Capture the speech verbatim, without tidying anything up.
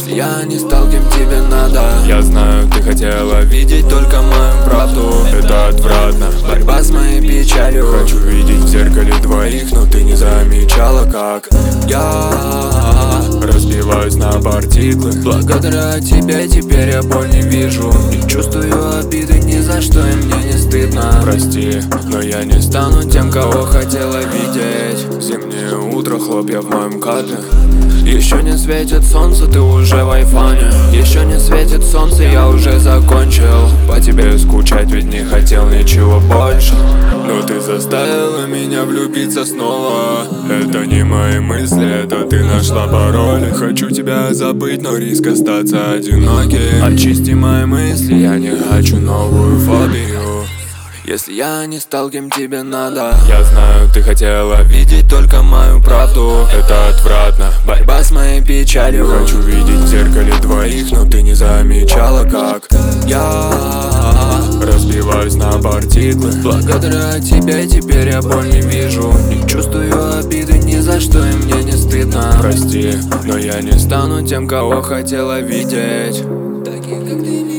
Если я не стал, кем тебе надо. Я знаю, ты хотела видеть только мою правду. Это отвратно, борьба с моей печалью. Хочу видеть в зеркале двоих, но ты не замечала, как я разбиваюсь на партиклы. Благодаря тебе теперь я боль не вижу. Не чувствую обиды ни за что, и мне не стыдно. Прости, но я не стану тем, кого хотела видеть. Зимнее утро, хлопья в моем кадле. Еще не светит солнце, ты уже в айфоне. Еще не светит солнце, я уже закончил по тебе скучать, ведь не хотел ничего больше. Но ты заставила меня влюбиться снова. Это не мои мысли, это ты нашла пароль. Хочу тебя забыть, но риск остаться одиноким. Очисти мои мысли, я не хочу новую фобию. Если я не стал, кем тебе надо. Я знаю, ты хотела видеть только мою правду. Это отвратно, борьба с моей печалью. Хочу видеть в зеркале двоих, но ты не замечала, как я разбиваюсь на партиклы. Благодаря тебе теперь я боль не вижу. Не чувствую обиды ни за что, и мне не стыдно. Прости, но я не стану тем, кого хотела видеть. Таких, как ты.